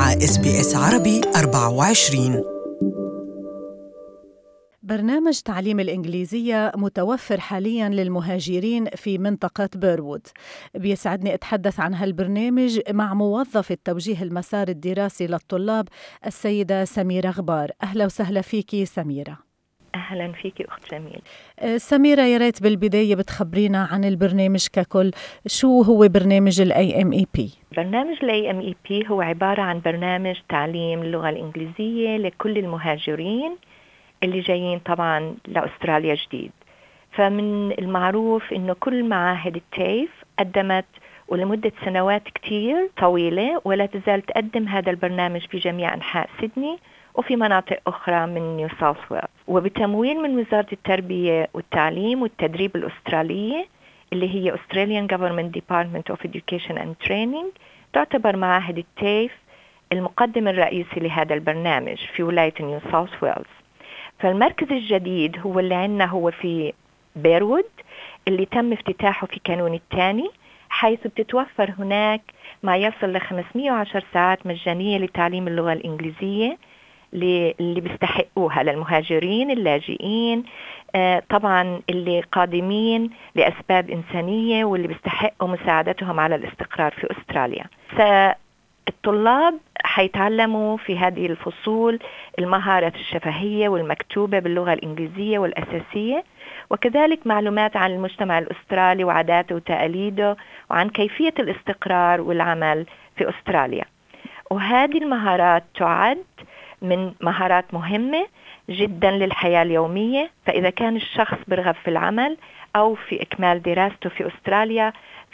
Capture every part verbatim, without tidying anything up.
مع إس بي إس عربي أربعة وعشرين. برنامج تعليم الإنجليزية متوفر حالياً للمهاجرين في منطقة بيروود. بيسعدني أتحدث عن هالبرنامج مع موظف التوجيه المسار الدراسي للطلاب السيدة سميرة غبار. أهلا وسهلا فيكي سميرة. أهلا فيكي أخت جميل. سميرة، يا ريت بالبداية بتخبرينا عن البرنامج ككل. شو هو برنامج ال إيه إم إي بي؟ برنامج ال إيه إم إي بي هو عبارة عن برنامج تعليم اللغة الإنجليزية لكل المهاجرين اللي جايين طبعا لأستراليا جديد. فمن المعروف إنه كل معاهد التيف قدمت ولمدة سنوات كتير طويلة ولا تزال تقدم هذا البرنامج في جميع أنحاء سيدني وفي مناطق أخرى من نيو ساوث ويلز، وبتمويل من وزارة التربية والتعليم والتدريب الأسترالية اللي هي Australian Government Department of Education and Training. تعتبر معاهد التيف المقدم الرئيسي لهذا البرنامج في ولاية نيو ساوث ويلز. فالمركز الجديد هو اللي عندنا هو في بيروود اللي تم افتتاحه في كانون الثاني، حيث بتتوفر هناك ما يصل ل خمسمئة وعشر ساعات مجانية لتعليم اللغة الإنجليزية اللي بيستحقوها للمهاجرين اللاجئين، آه طبعا اللي قادمين لأسباب إنسانية واللي بيستحقوا مساعدتهم على الاستقرار في أستراليا. الطلاب حيتعلموا في هذه الفصول المهارات الشفهية والمكتوبة باللغة الإنجليزية والأساسية، وكذلك معلومات عن المجتمع الأسترالي وعاداته وتقاليده وعن كيفية الاستقرار والعمل في أستراليا. وهذه المهارات تعد من مهارات مهمة جدا للحياة اليومية، فإذا كان الشخص برغب في العمل أو في إكمال دراسته في أستراليا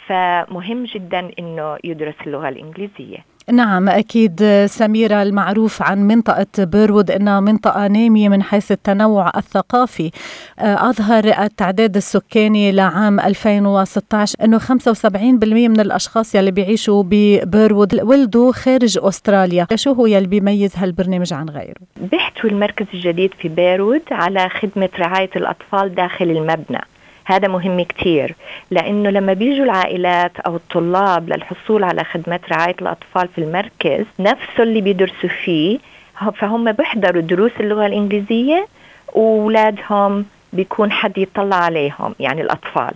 فمهم جدا إنه يدرس اللغة الإنجليزية. نعم أكيد سميرة، المعروف عن منطقة بيروود أنها منطقة نامية من حيث التنوع الثقافي. أظهر التعداد السكاني لعام ألفين وستة عشر أنه خمسة وسبعين بالمئة من الأشخاص يلي بيعيشوا ببيروود ولدوا خارج أستراليا. شو هو يلي بيميز هالبرنامج عن غيره؟ بيحتوي المركز الجديد في بيروود على خدمة رعاية الأطفال داخل المبنى. هذا مهم كتير، لأنه لما بيجوا العائلات أو الطلاب للحصول على خدمة رعاية الأطفال في المركز نفسه اللي بيدرسوا فيه، فهم بيحضروا دروس اللغة الإنجليزية وأولادهم بيكون حد يطلع عليهم، يعني الأطفال.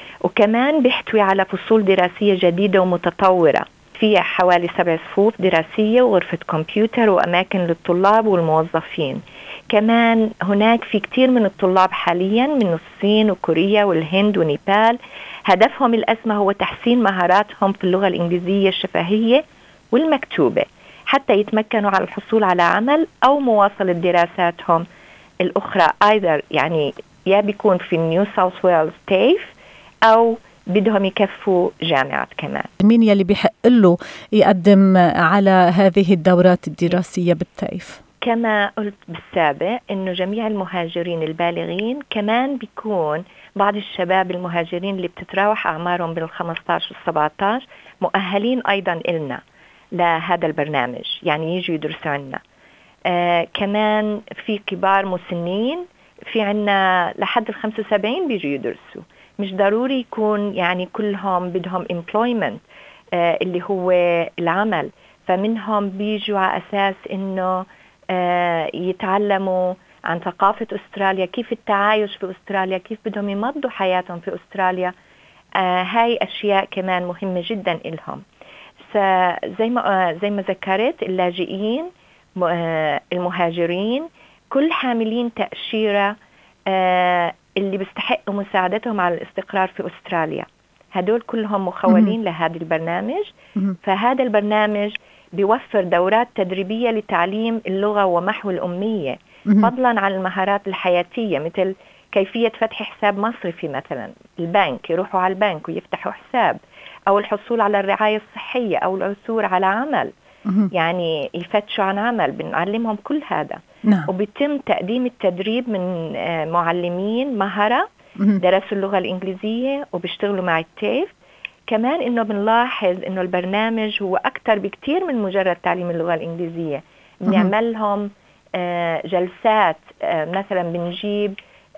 وكمان بيحتوي على فصول دراسية جديدة ومتطورة، فيها حوالي سبع صفوف دراسية وغرفة كمبيوتر وأماكن للطلاب والموظفين. كمان هناك في كتير من الطلاب حاليا من الصين وكوريا والهند ونيبال، هدفهم الأسمى هو تحسين مهاراتهم في اللغة الإنجليزية الشفهية والمكتوبة حتى يتمكنوا على الحصول على عمل أو مواصلة دراساتهم الأخرى، أيضا يعني يا بيكون في نيو ساوث ويلز تيف أو بدهم يكفوا جامعات. كمان مين يلي بيحق له يقدم على هذه الدورات الدراسية بالتيف؟ كما قلت بالسابق إنه جميع المهاجرين البالغين، كمان بيكون بعض الشباب المهاجرين اللي بتتراوح أعمارهم بين الخمسة عشر والسبعة عشر مؤهلين أيضا إلنا لهذا البرنامج، يعني يجوا يدرسوا عنا. آه كمان في كبار مسنين، في عنا لحد الخمسة وسبعين بيجوا يدرسوا. مش ضروري يكون يعني كلهم بدهم employment آه اللي هو العمل، فمنهم بيجوا على أساس إنه آه يتعلموا عن ثقافة أستراليا، كيف التعايش في أستراليا، كيف بدهم يمضوا حياتهم في أستراليا. آه هاي أشياء كمان مهمة جدا إلهم. زي ما آه زي ما ذكرت، اللاجئين آه المهاجرين كل حاملين تأشيرة آه اللي بيستحقوا مساعدتهم على الاستقرار في أستراليا، هدول كلهم مخولين لهذا البرنامج. فهذا البرنامج بيوفر دورات تدريبية لتعليم اللغة ومحو الأمية، فضلا عن المهارات الحياتية مثل كيفية فتح حساب مصرفي مثلا البنك، يروحوا على البنك ويفتحوا حساب، أو الحصول على الرعاية الصحية، أو العثور على عمل، يعني يفتشوا عن عمل. بنعلمهم كل هذا. نعم. وبيتم تقديم التدريب من معلمين مهرة درسوا اللغة الإنجليزية وبيشتغلوا مع التيف. كمان إنه بنلاحظ إنه البرنامج هو أكتر بكتير من مجرد تعليم اللغة الإنجليزية. بنعمل لهم جلسات، مثلا بنجيب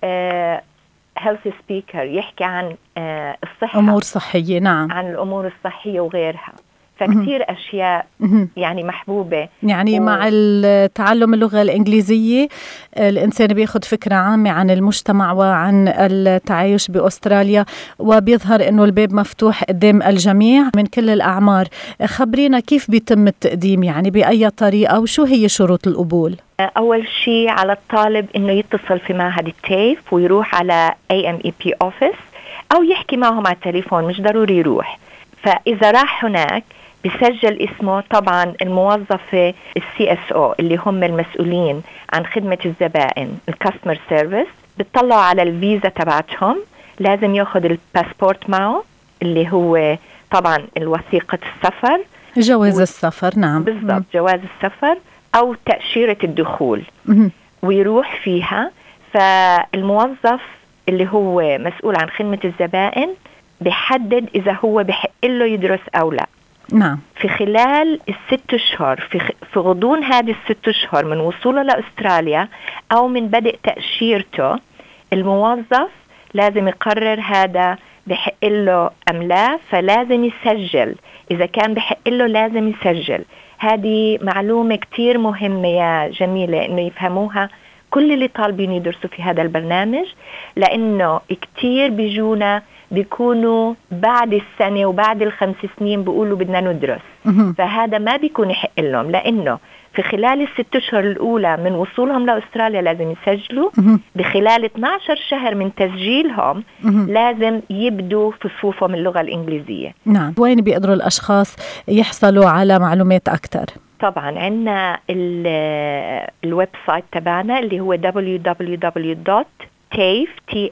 health speaker يحكي عن الصحة، أمور صحية. نعم. عن الأمور الصحية وغيرها. فكتير أشياء يعني محبوبة. يعني و... مع تعلم اللغة الإنجليزية الإنسان بياخد فكرة عامة عن المجتمع وعن التعايش بأستراليا، وبيظهر إنه الباب مفتوح قدام الجميع من كل الأعمار. خبرينا كيف بيتم التقديم، يعني بأي طريقة، وشو هي شروط القبول؟ أول شيء على الطالب إنه يتصل في معهد التيف ويروح على إيه إم إي بي office أو يحكي معهم على التليفون، مش ضروري يروح. فإذا راح هناك بسجل اسمه. طبعا الموظفة السي اس او اللي هم المسؤولين عن خدمة الزبائن الكاستمر سيرفيس بتطلعوا على الفيزا تبعتهم، لازم ياخد الباسبورت معه اللي هو طبعا الوثيقة السفر، جواز و... السفر. نعم بالضبط، جواز السفر أو تأشيرة الدخول م- ويروح فيها. فالموظف اللي هو مسؤول عن خدمة الزبائن بيحدد إذا هو بحق له يدرس أو لا. نعم. في خلال الست أشهر، في, خ... في غضون هذه الست أشهر من وصوله لأستراليا أو من بدء تأشيرته، الموظف لازم يقرر هذا بحق له أم لا، فلازم يسجل. إذا كان بحق له لازم يسجل. هذه معلومة كتير مهمة يا جميلة إنه يفهموها كل اللي طالبين يدرسوا في هذا البرنامج، لأنه كتير بيجونا بيكونوا بعد السنة وبعد الخمس سنين بيقولوا بدنا ندرس، فهذا ما بيكون يحق لهم، لأنه في خلال الست أشهر الأولى من وصولهم لأستراليا لازم يسجلوا. بخلال اثني عشر شهر من تسجيلهم لازم يبدوا في صفوفهم اللغة الإنجليزية. نعم. وين بيقدروا الأشخاص يحصلوا على معلومات أكتر؟ طبعا عندنا الويب سايت تبعنا اللي هو دبليو دبليو دبليو دوت تيف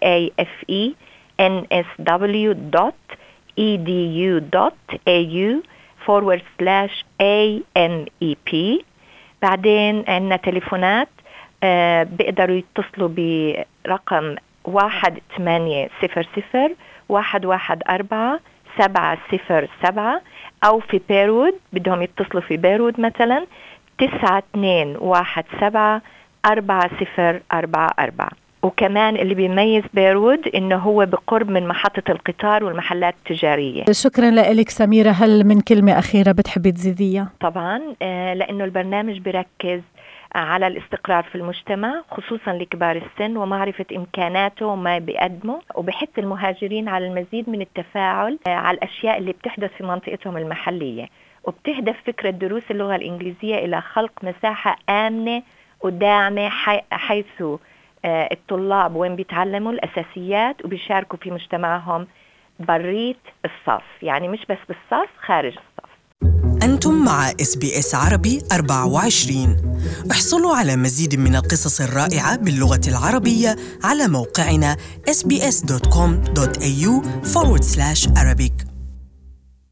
إن إس دبليو دوت إي دي يو دوت إيه يو forward slash إيه إم إي بي. بعدين عندنا تليفونات آه بيقدروا يتصلوا برقم واحد ثمانية صفر صفر واحد واحد أربعة سبعة صفر سبعة، أو في بيرود بدهم يتصلوا في بيرود مثلا تسعة اثنين واحد سبعة أربعة صفر أربعة أربعة. وكمان اللي بيميز بيرود إنه هو بقرب من محطة القطار والمحلات التجارية. شكرا لك سميرة. هل من كلمة أخيرة بتحبي تزيديها؟ طبعا آه لأنه البرنامج بيركز على الاستقرار في المجتمع خصوصا لكبار السن ومعرفة إمكاناته وما بيقدمه، وبحث المهاجرين على المزيد من التفاعل آه على الأشياء اللي بتحدث في منطقتهم المحلية، وبتهدف فكرة دروس اللغة الإنجليزية إلى خلق مساحة آمنة وداعمة حي... حيث الطلاب وين بيتعلموا الأساسيات وبيشاركوا في مجتمعهم بريت الصف، يعني مش بس بالصف، خارج الصف. أنتم مع إس بي إس عربي أربعة وعشرين. احصلوا على مزيد من القصص الرائعة باللغة العربية على موقعنا إس بي إس دوت كوم دوت إيه يو forward slash Arabic.